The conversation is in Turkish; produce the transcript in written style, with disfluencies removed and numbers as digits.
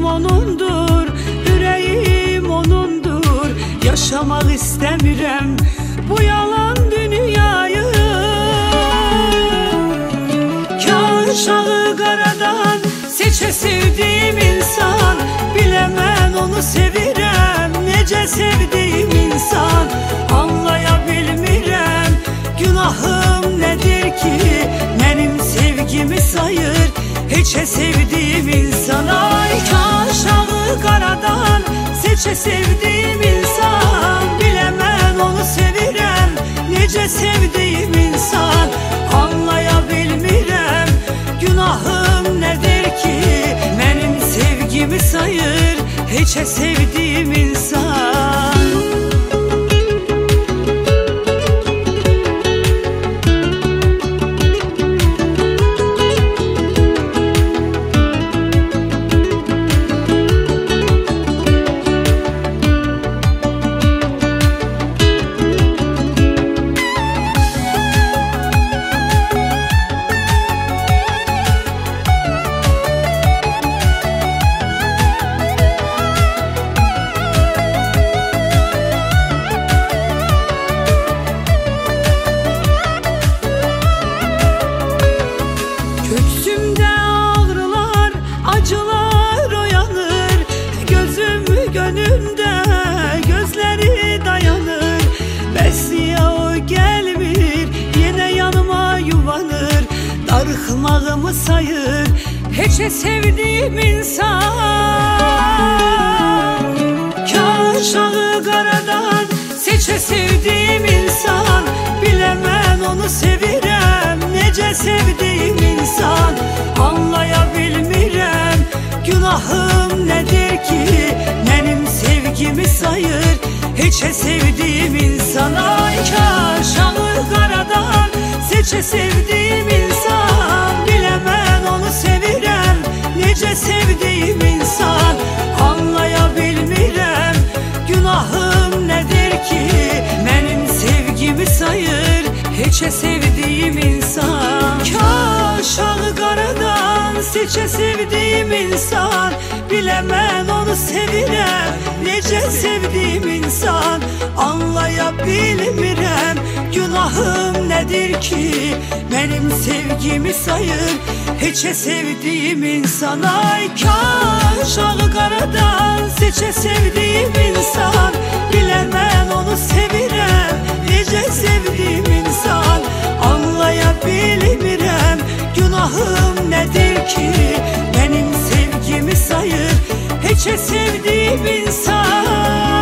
onundur, yüreğim onundur. Yaşamak istemiyorum bu yalan dünyayı. Kâr uşağı karadan seçe sevdiğim insan, bilemem onu sevirem, nece sevdiğim insan. Anlayabilmirem günahım nedir ki, benim sevgimi sayır hiçe sevdiğim insan. Ay kâr uşağı karadan seçe sevdiğim insan, bilemem onu sevirem, nece sevdiğim insan. Anlayabilmirem günahım nedir ki, benim sevgimi sayır hiçe sevdiğim insan. Göğsümde ağrılar, acılar oyanır, gözüm gönlümde gözleri dayanır. Besiye o gelmir, yine yanıma yuvanır, darıkmağımı sayır hiçe sevdiğim insan. Kâr uşağı karadan seçe sevdiğim insan, bilemem onu sevirem, nece sevdiğim insan. Anlayabilmirem günahım nedir ki, benim sevgimi sayır hiçe sevdiğim insan. Ay kâr uşağı karadan seçe sevdiğim insan, bilemem onu sevirem, nece sevdiğim insan. Anlayabilmirem günahım nedir ki, benim sevgimi sayır hiçe sevdiğim insan. Kâr uşağı karadan seçe sevdiğim insan, bilemem onu sevirem, nece sevdiğim insan. Anlayabilmirem günahım nedir ki, benim sevgimi sayır hiçe sevdiğim insan. Ay kâr uşağı karadan seçe sevdiğim insan, bilemem onu sevirem, nece sevdiğim insan. Anlayabilmirem günahım nedir ki, benim sevgimi sayır hiçe sevdiğim insan.